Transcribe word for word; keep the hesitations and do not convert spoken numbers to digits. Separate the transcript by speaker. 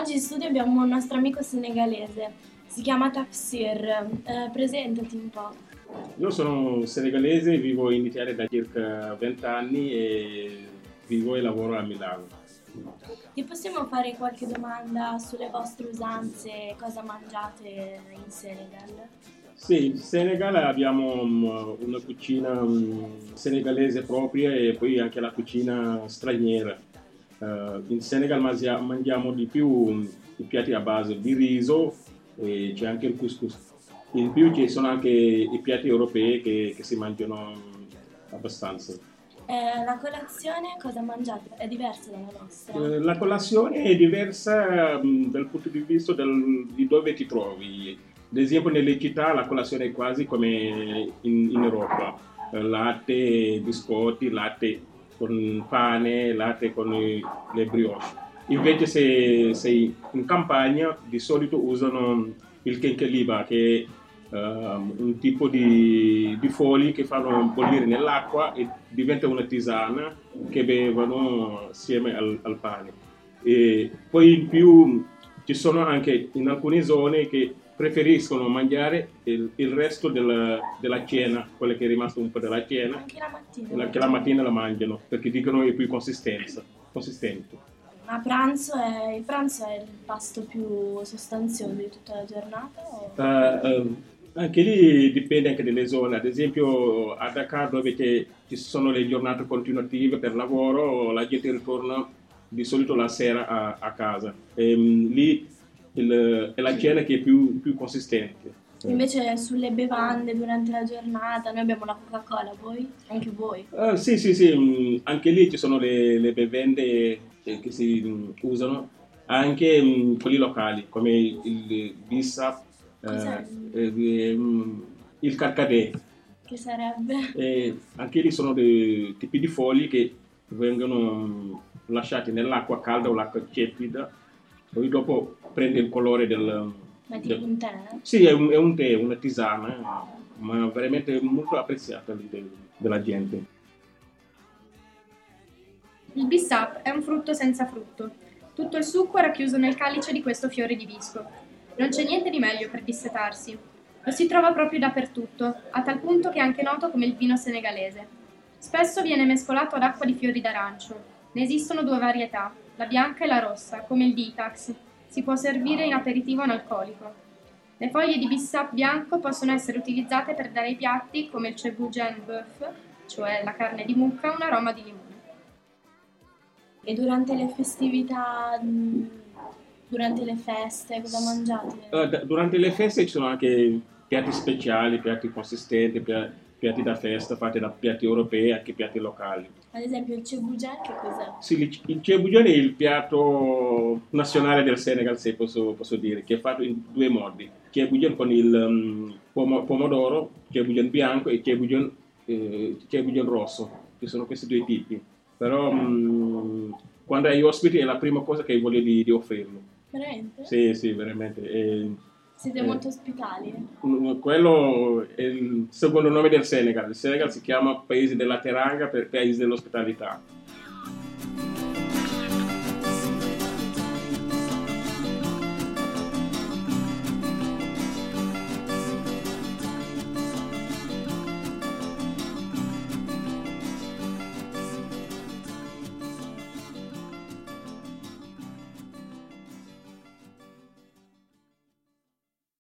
Speaker 1: Oggi in studio abbiamo un nostro amico senegalese, si chiama Tafsir. Eh, presentati un po'.
Speaker 2: Io sono senegalese, vivo in Italia da circa venti anni e vivo e lavoro a Milano.
Speaker 1: Ti possiamo fare qualche domanda sulle vostre usanze, cosa mangiate in Senegal?
Speaker 2: Sì, in Senegal abbiamo um, una cucina um, senegalese propria e poi anche la cucina straniera. Uh, in Senegal mangia- mangiamo di più um, i piatti a base di riso e c'è anche il couscous. In più ci sono anche i piatti europei che, che si mangiano um, abbastanza.
Speaker 1: Eh, la colazione cosa mangiate? È diversa dalla nostra?
Speaker 2: Eh, La colazione è diversa mm, dal punto di vista del- di dove ti trovi. Ad esempio nelle città la colazione è quasi come in, in Europa. Eh, latte, biscotti, latte con pane, latte con i- le brioche. Invece se sei in campagna di solito usano il kenkeliba che è ehm, un tipo di, di fogli che fanno bollire nell'acqua e diventa una tisana che bevono assieme al, al pane. E poi in più ci sono anche in alcune zone che preferiscono mangiare il, il resto della, della cena, quella che è rimasta un po' della cena,
Speaker 1: Anche la mattina?
Speaker 2: e la- che la mattina la mangiano perché dicono è più consistenza, consistente.
Speaker 1: Ma pranzo è, il pranzo è il pasto più sostanzioso di tutta la giornata? O...
Speaker 2: Eh, ehm, Anche lì dipende anche dalle zone, ad esempio a Dakar dove c'è- ci sono le giornate continuative per lavoro, la gente ritorna di solito la sera a, a casa. Ehm, lì il- è la cena che è più, più consistente.
Speaker 1: Invece sulle bevande durante la giornata, noi abbiamo la Coca-Cola, voi? Anche voi?
Speaker 2: Eh, sì, sì, sì, mh, anche lì ci sono le, le bevande che, che si mh, usano, anche mh, quelli locali, come il, il Bissap,
Speaker 1: Cos'è?
Speaker 2: eh, eh, mh, il Carcadè.
Speaker 1: Che sarebbe?
Speaker 2: E anche lì sono dei tipi di fogli che vengono mh, lasciati nell'acqua calda o l'acqua tiepida, poi dopo prende il colore del...
Speaker 1: Ma è
Speaker 2: del-
Speaker 1: tipo un tè?
Speaker 2: Sì, è un, è un tè, una tisana, eh, ma veramente molto apprezzata lì del- della gente.
Speaker 3: Il bissap è un frutto senza frutto. Tutto il succo è racchiuso nel calice di questo fiore di visco. Non c'è niente di meglio per dissetarsi. Lo si trova proprio dappertutto, a tal punto che è anche noto come il vino senegalese. Spesso viene mescolato ad acqua di fiori d'arancio. Ne esistono due varietà, la bianca e la rossa, come il ditax. Si può servire in aperitivo analcolico. Le foglie di bissap bianco possono essere utilizzate per dare ai piatti, come il cebugen bœuf, cioè la carne di mucca, un aroma di limone.
Speaker 1: E durante le festività, mh, durante le feste, cosa mangiate?
Speaker 2: Eh, d- Durante le feste ci sono anche piatti speciali, piatti consistenti, pia- piatti da festa fatti da piatti europei e anche piatti locali.
Speaker 1: Ad esempio il cebugen, che cos'è?
Speaker 2: Sì, il il cebugione è il piatto nazionale del Senegal, se posso, posso dire, che è fatto in due modi. Cebugione con il um, pomo- pomodoro, cebugione bianco e cebugione, eh, cebugione rosso. Ci sono questi due tipi. Però mm, quando hai ospiti è la prima cosa che hai voglia di, di offrirlo.
Speaker 1: Veramente?
Speaker 2: Sì, sì, veramente. E,
Speaker 1: Siete
Speaker 2: eh,
Speaker 1: molto ospitali?
Speaker 2: mm, quello è il secondo nome del Senegal. Il Senegal si chiama Paese della Teranga per Paese dell'ospitalità.